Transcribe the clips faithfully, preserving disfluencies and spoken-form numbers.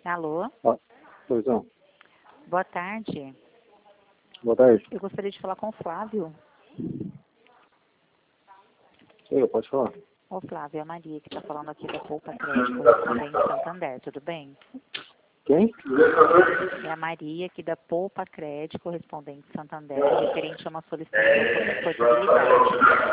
Alô? Ah, pois não. Boa tarde. Boa tarde. Eu gostaria de falar com o Flávio. Oi, pode falar. Ô Flávio, é a Maria que está falando aqui da Poupa Crédito, correspondente Santander, tudo bem? Quem? É a Maria aqui da Poupa Crédito, correspondente Santander, referente a uma solicitação sobre portabilidade.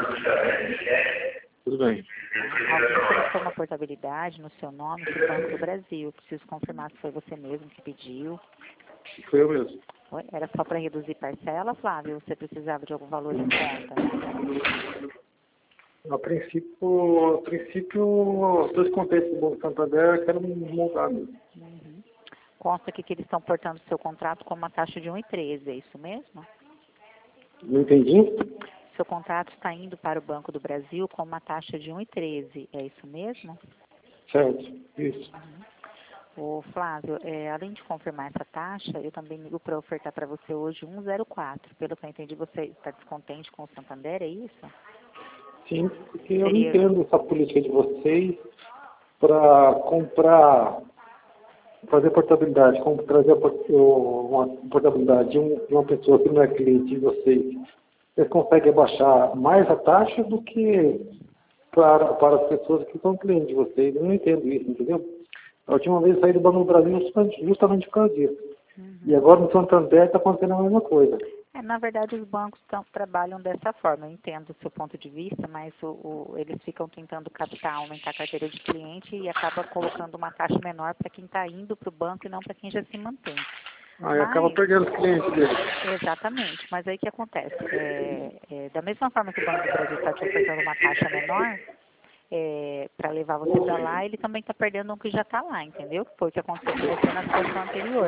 Tudo bem. Tá? Alguém solicitou uma portabilidade no seu nome para o Banco do Brasil. Eu preciso confirmar se foi você mesmo que pediu. Foi eu mesmo. Oi? Era só para reduzir parcela, Flávio? Ou você precisava de algum valor em conta? A princípio, a princípio, os dois contextos do Banco Santander eu quero montar mesmo. Uhum. Consta aqui que eles estão portando seu contrato com uma taxa de um vírgula treze, é isso mesmo? Não entendi? Seu contrato está indo para o Banco do Brasil com uma taxa de um vírgula treze, é isso mesmo? Certo, isso. Uhum. Ô, Flávio, é, além de confirmar essa taxa, eu também ligo para ofertar para você hoje um zero quatro. Pelo que eu entendi, você está descontente com o Santander, é isso? Sim, porque eu não Seria... entendo essa política de vocês para comprar, fazer portabilidade, como trazer a por- o- uma portabilidade de, um- de uma pessoa que não é cliente de vocês. Vocês conseguem baixar mais a taxa do que para, para as pessoas que são clientes de vocês. Eu não entendo isso, entendeu? A última vez eu saí do Banco do Brasil justamente, justamente por causa disso. Uhum. E agora no Santander está acontecendo a mesma coisa. É, na verdade, os bancos tão, trabalham dessa forma. Eu entendo o seu ponto de vista, mas o, o, eles ficam tentando captar, aumentar a carteira de cliente e acaba colocando uma taxa menor para quem está indo para o banco e não para quem já se mantém. Aí Mas, acaba perdendo os clientes dele. exatamente, mas aí o que acontece? É, é, da mesma forma que o Banco do Brasil está te ofertando uma taxa menor, é, para levar você para lá, ele também está perdendo o que já está lá, entendeu? Foi o que aconteceu com você na situação anterior.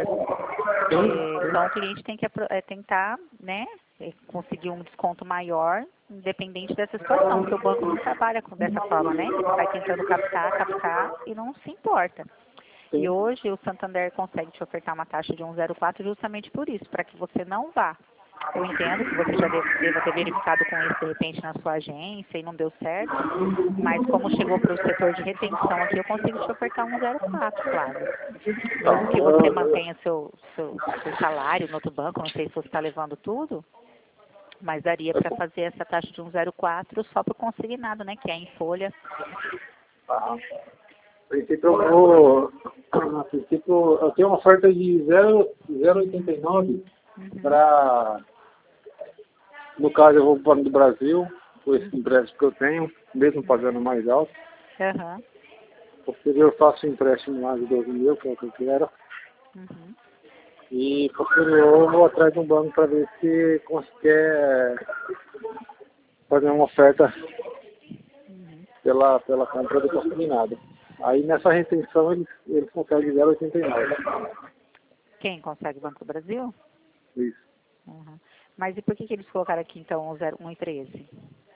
É, então o cliente tem que apro- é, tentar, né, é, conseguir um desconto maior, independente dessa situação, porque o banco não trabalha com, dessa forma, né? Ele vai tentando captar, captar e não se importa. E hoje o Santander consegue te ofertar uma taxa de um zero quatro justamente por isso, para que você não vá. Eu entendo que você já deve, deva ter verificado com isso de repente na sua agência e não deu certo, mas como chegou para o setor de retenção aqui, eu consigo te ofertar um zero quatro, Flávio. Mesmo que você mantenha seu, seu, seu salário no outro banco, não sei se você está levando tudo, mas daria para fazer essa taxa de um zero quatro só para consignado, né? Que é em folha. A princípio eu vou. A princípio eu tenho uma oferta de zero vírgula oitenta e nove Uhum. para. No caso eu vou para o Banco do Brasil, com esse empréstimo que eu tenho, mesmo pagando mais alto. Aham. Posterior eu faço um empréstimo lá de doze mil, que é o que eu quero. Uhum. E posterior eu vou atrás de um banco para ver se consegue fazer uma oferta Uhum. pela, pela compra do consignado. Aí nessa retenção eles, eles conseguem zero vírgula oitenta e nove. Quem consegue o Banco do Brasil? Isso. Uhum. Mas e por que, que eles colocaram aqui então um zero um e treze?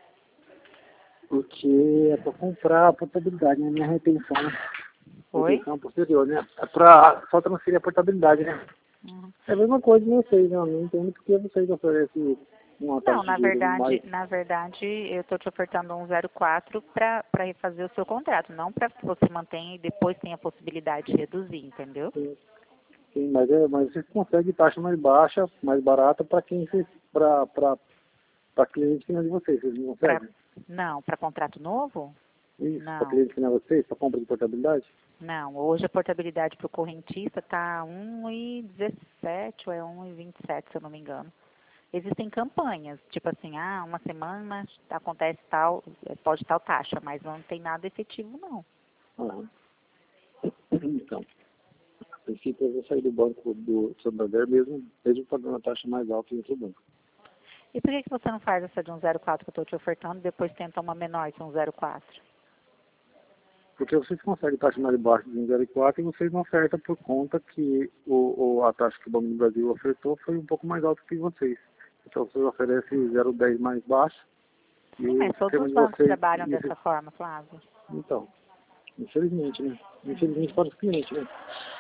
Porque é para comprar a portabilidade, né? Minha retenção. Oi? Retenção posterior, né? É para só transferir a portabilidade, né? Uhum. É a mesma coisa de vocês, né? Eu não entendo porque vocês oferecem uma taxa Não, na de juros verdade, mais. na verdade, eu estou te ofertando um zero quatro para refazer o seu contrato, não para que você mantenha e depois tenha a possibilidade de reduzir, entendeu? Sim, sim, mas, é, mas vocês conseguem taxa mais baixa, mais barata para quem para para cliente que não é de vocês, vocês não Pra, conseguem? não, para contrato novo? Isso, para Não, cliente que não é vocês, para compra de portabilidade? não. Hoje a portabilidade para o correntista está um e dezessete ou é um e vinte e sete, se eu não me engano. Existem campanhas, tipo assim, ah, uma semana acontece tal, pode tal taxa, mas não tem nada efetivo, não. Ah, então, a princípio eu vou sair do banco do Santander mesmo, mesmo pagando a taxa mais alta em outro banco. E por que, que você não faz essa de um zero quatro que eu estou te ofertando e depois tenta uma menor que um zero quatro? Porque vocês conseguem taxa mais baixa de um zero vírgula quatro e vocês não ofertam por conta que o, o, a taxa que o Banco do Brasil ofertou foi um pouco mais alta que vocês. Então vocês oferecem zero vírgula dez mais baixo e Sim, o mas todos sistema os de bancos vocês... trabalham e esse- dessa forma, Flávio. Então, infelizmente, né? Infelizmente para os clientes, né?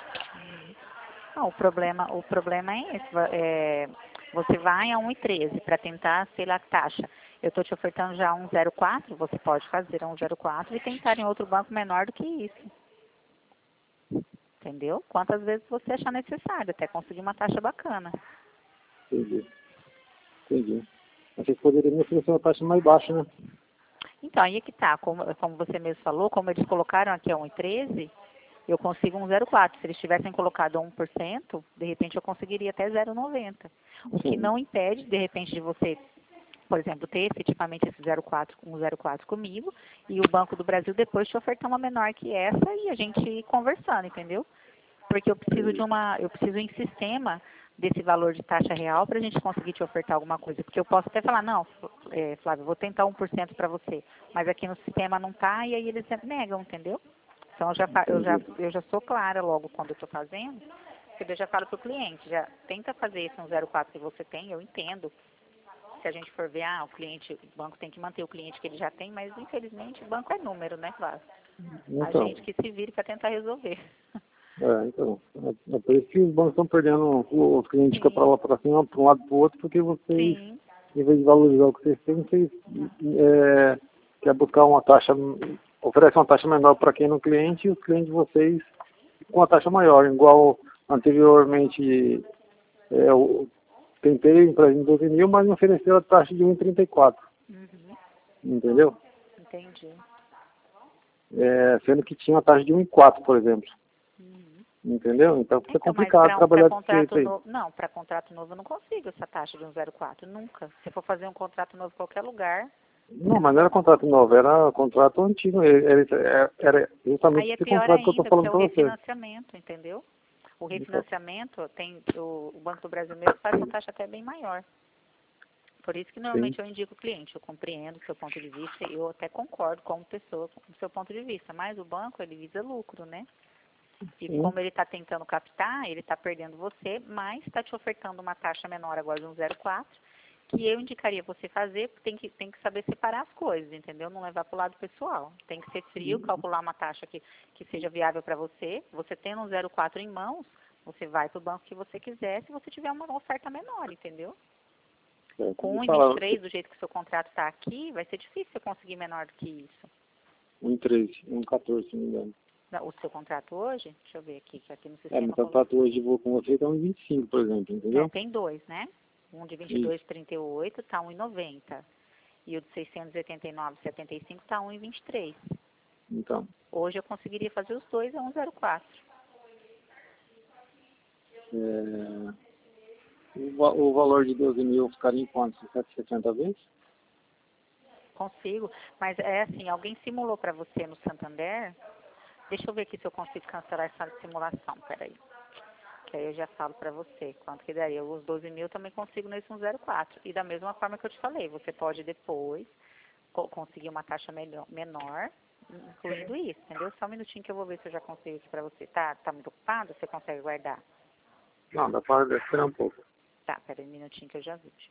Não, o problema, o problema é esse. va- é, você vai a um e treze para tentar, sei lá, a taxa. Eu estou te ofertando já um zero quatro, você pode fazer um zero quatro e tentar em outro banco menor do que isso. entendeu? Quantas vezes você achar necessário, até conseguir uma taxa bacana. Entendi. Entendi. Mas vocês poderiam me oferecer uma taxa mais baixa, né? Então, aí é que tá, como, como você mesmo falou, como eles colocaram aqui a um e treze, eu consigo um zero vírgula quatro. Se eles tivessem colocado um por cento, de repente eu conseguiria até zero vírgula noventa. O que Sim. não impede, de repente, de você, por exemplo, ter efetivamente esse zero vírgula quatro, um zero vírgula quatro comigo e o Banco do Brasil depois te ofertar uma menor que essa e a gente ir conversando, entendeu? Porque eu preciso de uma, eu preciso em sistema desse valor de taxa real para a gente conseguir te ofertar alguma coisa. Porque eu posso até falar, não, é, Flávio, eu vou tentar um por cento para você, mas aqui no sistema não está e aí eles negam, entendeu? Então eu já, fa- eu já, eu já sou clara logo quando eu estou fazendo, porque eu já falo para o cliente, já tenta fazer esse um zero vírgula quatro que você tem, eu entendo. Se a gente for ver, ah, o cliente, o banco tem que manter o cliente que ele já tem, mas infelizmente o banco é número, né, Flávio? A Então, gente que se vire para tentar resolver. é, então, é, é por isso que os bancos estão perdendo, os clientes ficam para Sim, lá para cima, para um lado para o outro, porque vocês, sim. em vez de valorizar o que vocês têm, vocês é, quer buscar uma taxa, oferece uma taxa menor para quem no cliente e os clientes de vocês com a taxa maior, igual anteriormente é, eu tentei entrar em doze mil, mas me ofereceu a taxa de um vírgula trinta e quatro, Uhum, entendeu? entendi. É, sendo que tinha uma taxa de um vírgula quatro, por exemplo. Uhum. Entendeu? Então fica Então, mas complicado para trabalhar desse contrato jeito aí. novo, não, para contrato novo eu não consigo essa taxa de um zero vírgula quatro, nunca. Se for fazer um contrato novo em qualquer lugar, Não, mas não era contrato novo, era contrato antigo. Era, era, era justamente aí é esse pior contrato que eu estou ainda, porque falando é o para você. refinanciamento, entendeu? O Então, refinanciamento tem, o, o Banco do Brasil mesmo faz com taxa até bem maior. Por isso que sim. normalmente eu indico o cliente, eu compreendo o seu ponto de vista, eu até concordo como pessoa com o seu ponto de vista, mas o banco ele visa lucro, né? E Sim. como ele está tentando captar, ele está perdendo você, mas está te ofertando uma taxa menor agora de um zero vírgula quatro, que eu indicaria você fazer, porque tem que, tem que saber separar as coisas, entendeu? Não levar para o lado pessoal. Tem que ser frio, calcular uma taxa que, que seja viável para você. Você tendo um zero vírgula quatro em mãos, você vai para o banco que você quiser, se você tiver uma oferta menor, entendeu? É, Com me um e vinte e fala, três, do jeito que o seu contrato está aqui, vai ser difícil você conseguir menor do que isso. um vírgula três, um vírgula quatorze, se não me engano. O seu contrato hoje, deixa eu ver aqui, que aqui no É, meu sistema... contrato hoje vou com você está um vinte e cinco, por exemplo, É, entendeu? tem dois, né? Um de vinte e dois Isso. vírgula trinta e oito está um e noventa. E o de seiscentos e oitenta e nove vírgula setenta e cinco está um e vinte e três. Então, Hoje eu conseguiria fazer os dois a um zero quatro. é, o, va- o valor de doze mil ficaria em quanto? sete e sessenta vezes? Consigo, mas é assim, alguém simulou para você no Santander? Deixa eu ver aqui se eu consigo cancelar essa simulação, peraí. Que aí eu já falo para você quanto que daria. Os doze mil eu também consigo nesse um zero quatro. E da mesma forma que eu te falei, você pode depois co- conseguir uma taxa melhor, menor, incluindo isso, entendeu? Só um minutinho que eu vou ver se eu já consigo aqui para você. Tá, tá muito ocupado? Você consegue guardar? Não, dá para esperar um pouco. Tá, peraí um minutinho que eu já vejo.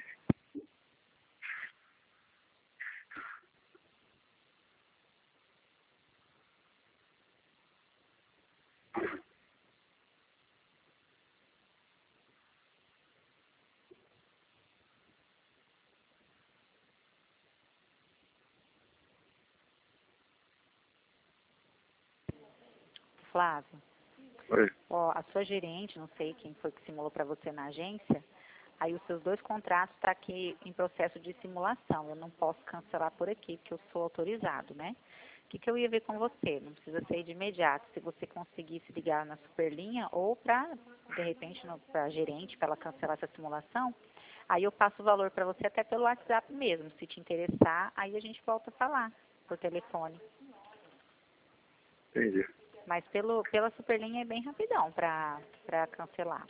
Flávio, Oi. ó, a sua gerente, não sei quem foi que simulou para você na agência, aí os seus dois contratos estão aqui em processo de simulação. Eu não posso cancelar por aqui, porque eu sou autorizado, né? O que, que eu ia ver com você? Não precisa ser de imediato. Se você conseguisse ligar na Superlinha ou para, de repente, para a gerente, para ela cancelar essa simulação, aí eu passo o valor para você até pelo WhatsApp mesmo. Se te interessar, aí a gente volta a falar por telefone. Entendi. Mas pelo, pela Superlinha é bem rapidão para para cancelar,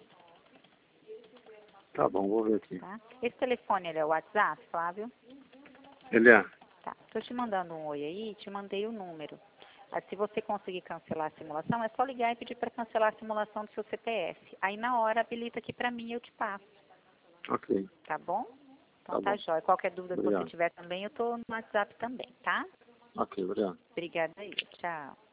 Tá bom, vou ver aqui. tá? Esse telefone, ele é o WhatsApp, Flávio? Ele é? Tá. Estou te mandando um oi aí, te mandei o número. Aí, se você conseguir cancelar a simulação, é só ligar e pedir para cancelar a simulação do seu C P F. Aí, na hora, habilita aqui para mim e eu te passo. Ok, Tá bom? Então, tá tá bom. jóia. Qualquer dúvida que você Obrigado. tiver também, eu tô no WhatsApp também, tá? Ok, obrigado. Obrigada aí. Tchau.